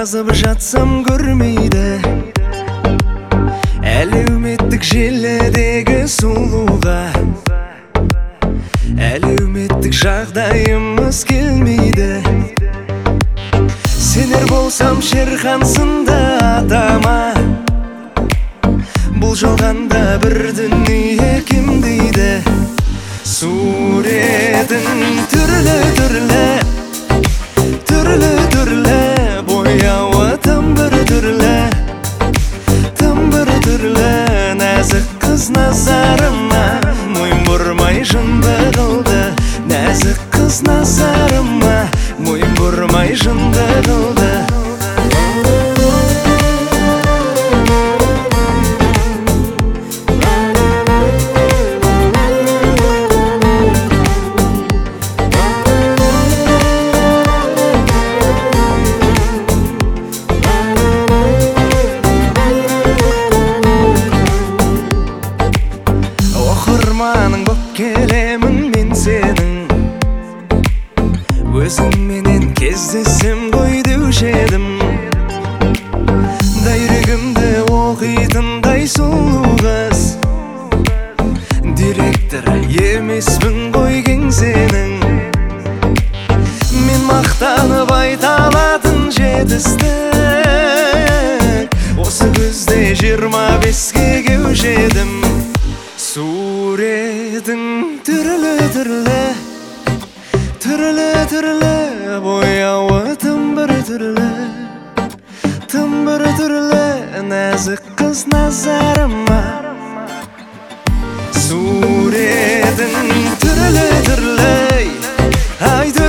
жазып жатсам көрмейді әлеуметтік желідегі сұлуға әлеуметтік жағдайымыз келмейді сенер болсам Шерхан сынды атама бұл жалғанда бір дүние кем дейді суретің түрлі бояуы тым бір түрлі нәзік қыз назарыма мойын бұрмай жынды қылды нәзік қыз назарыма мойын бұрмай жынды қылды оқырманың боп келемін мен сенің өзіңменен кездесем ғой деуші едім дайрегімді оқитындай сұлу қыз директор емеспін ғой кеңсенің мен мақтанып айта алатын жетістік осы күзде 25-ке келуші едім суретің түрлі бояуы тым бір түрлі нәзік қыз назарыма суретің түрлі ай